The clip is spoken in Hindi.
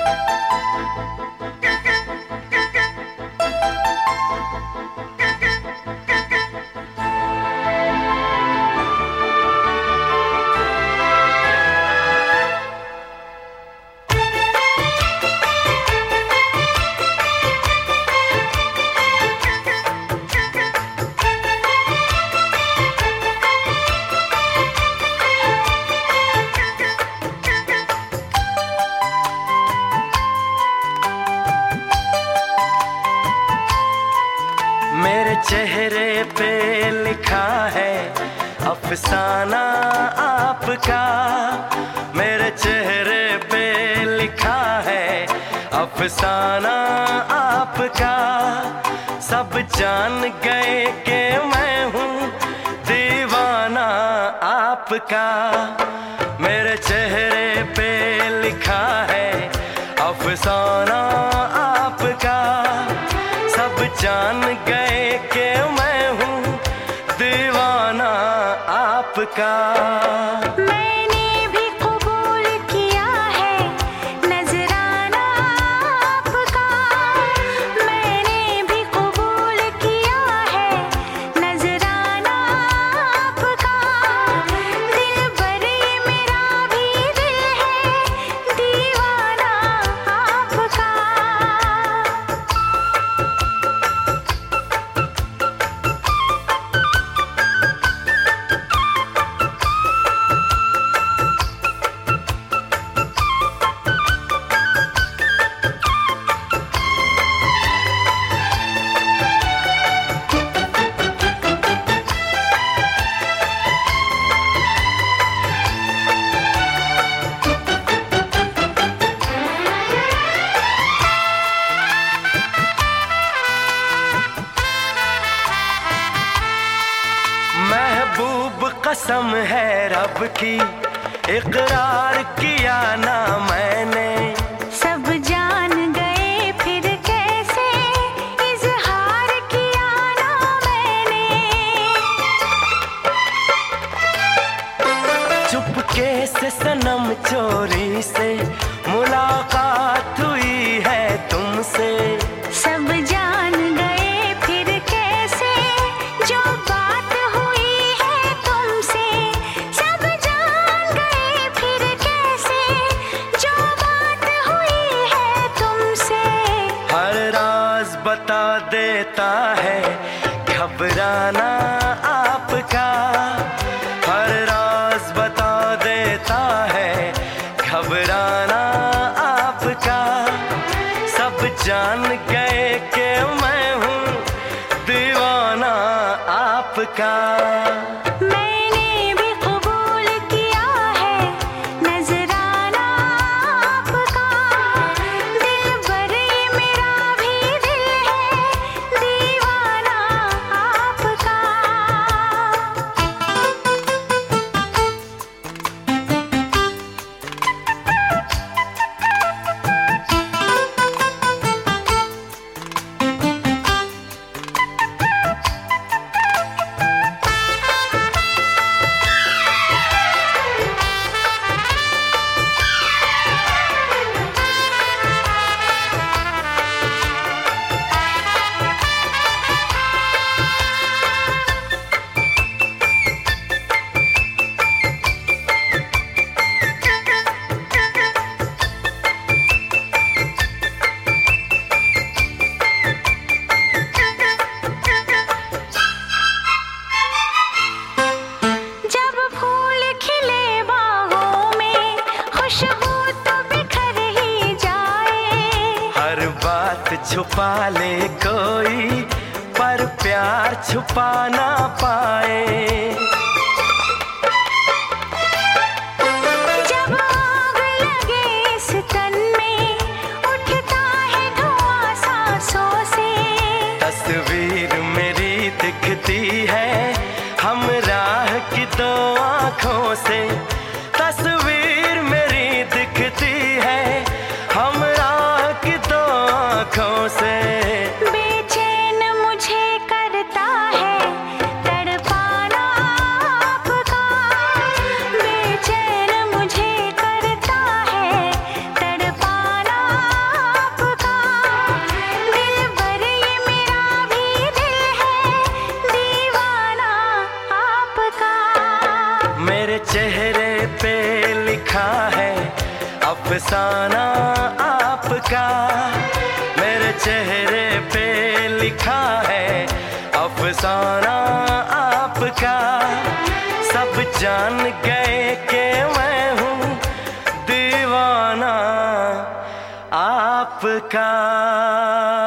चेहरे पे लिखा है अफसाना आपका, मेरे चेहरे पे लिखा है अफसाना आपका। सब जान गए कि मैं हूँ दीवाना आपका, मेरे चेहरे पे लिखा है अफसाना आपका। सब जान गए कि मैं हूँ दीवाना आपका। मैंने भी कबूल किया है नजराना आपका, मैंने भी कबूल किया है नजराना आपका। दिल भर ये मेरा भी दिल है दीवाना आपका। महबूब कसम है रब की, इकरार किया ना मैंने। सब जान गए फिर कैसे इजहार किया ना मैंने। चुपके से सनम चोरी से मुलाकात हुई है तुमसे। सब जान गए फिर कैसे जो बात हुई है तुमसे। सब जान गए फिर कैसे जो बात हुई है तुमसे। हर राज बता देता है घबराना आपका, हर राज बता देता है घबराना आपका। सब जान गए कि मैं हूँ दीवाना आपका। मैंने भी कबूल किया है नजराना आपका। दिल भर ये मेरा भी दिल है दीवाना आपका। जब फूल खिले बागों में खुशबू तो बिखर ही जाए। हर बात छुपा ले कोई पर प्यार छुपा ना पाए। जब आग लगे इस तन में उठता है धुआं सांसों से। तस्वीर मेरी दिखती है हमराह की दो आँखों से। तस्वीर मेरी दिखती है हमराह की दो आँखों से। बेचैन मुझे करता है तड़पाना मेरे चेहरे पे लिखा है अफसाना आपका, मेरे चेहरे पे लिखा है अफसाना आपका। सब जान गए कि मैं हूँ दीवाना आपका।